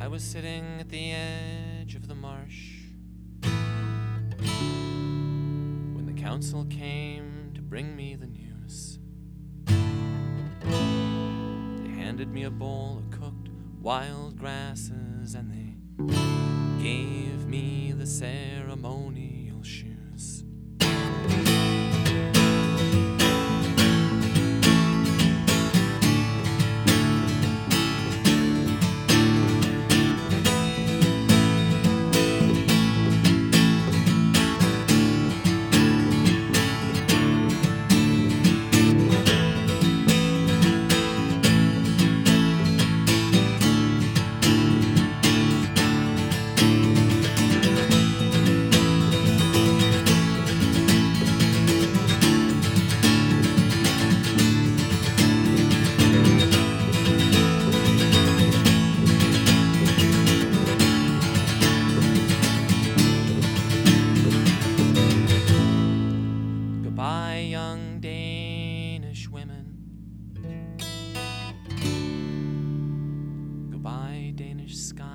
I was sitting at the edge of the marsh when the council came to bring me the news. They handed me a bowl of cooked wild grasses and they gave me the ceremonial shoes. Goodbye, young Danish women. Goodbye, Danish sky.